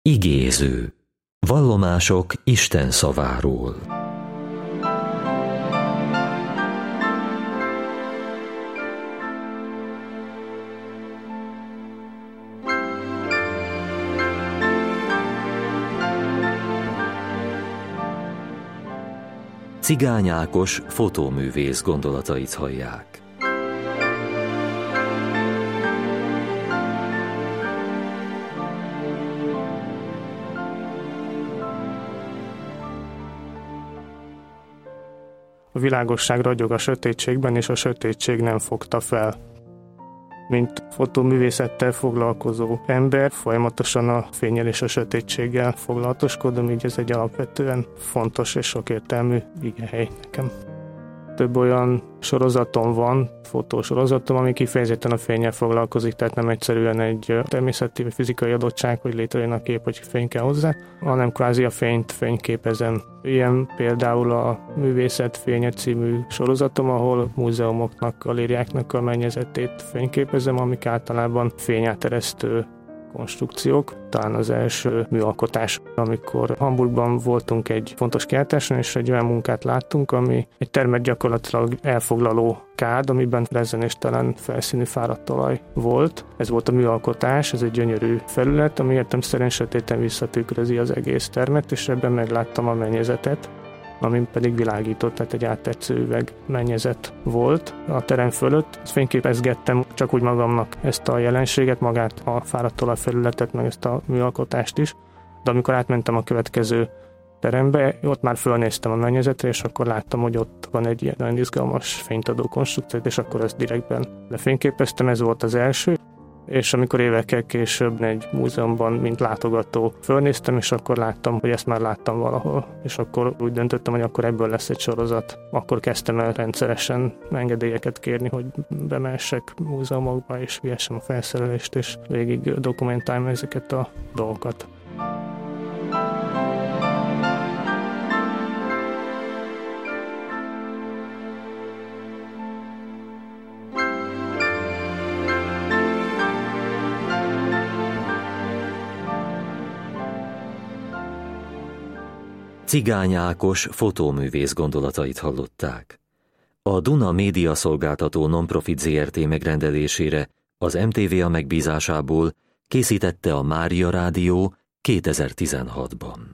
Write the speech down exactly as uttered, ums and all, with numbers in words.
Igéző. Vallomások Isten szaváról. Cigány Ákos fotóművész gondolatait hallják. A világosság ragyog a sötétségben, és a sötétség nem fogta fel. Mint fotóművészettel foglalkozó ember, folyamatosan a fénnyel és a sötétséggel foglalatoskodom, így ez egy alapvetően fontos és sokértelmű igehely nekem. Több olyan sorozatom van, fotósorozatom, ami kifejezetten a fénnyel foglalkozik, tehát nem egyszerűen egy természeti vagy fizikai adottság, hogy létrejön a kép, hogy fény kell hozzá, hanem kvázi a fényt fényképezem. Ilyen például a Művészet fénye című sorozatom, ahol múzeumoknak, galériáknak a mennyezetét fényképezem, amik általában fényáteresztő konstrukciók. Talán az első műalkotás, amikor Hamburgban voltunk egy fontos kiállításon, és egy olyan munkát láttunk, ami egy termet gyakorlatilag elfoglaló kád, amiben rezzenéstelen felszínű fáradt talaj volt. Ez volt a műalkotás, ez egy gyönyörű felület, ami értelemszerűen sötéten visszatükrözi az egész termet, és ebben megláttam a mennyezetet, amin pedig világított, tehát egy áttetsző üveg mennyezet volt a terem fölött. Fényképezgettem csak úgy magamnak ezt a jelenséget, magát a fáradt talajfelületet, meg ezt a műalkotást is, de amikor átmentem a következő terembe, ott már fölnéztem a mennyezetre, és akkor láttam, hogy ott van egy ilyen nagyon izgalmas fényt adó konstrukció, és akkor ezt direktben lefényképeztem, ez volt az első. És amikor évekkel később egy múzeumban, mint látogató fölnéztem, és akkor láttam, hogy ezt már láttam valahol. És akkor úgy döntöttem, hogy akkor ebből lesz egy sorozat. Akkor kezdtem el rendszeresen engedélyeket kérni, hogy bemehessek múzeumokba, és vihessem a felszerelést, és végig dokumentáljam ezeket a dolgokat. Cigány Ákos fotóművész gondolatait hallották. A Duna Média Szolgáltató Nonprofit zé er té megrendelésére az em té vé á megbízásából készítette a Mária Rádió kétezer-tizenhatban.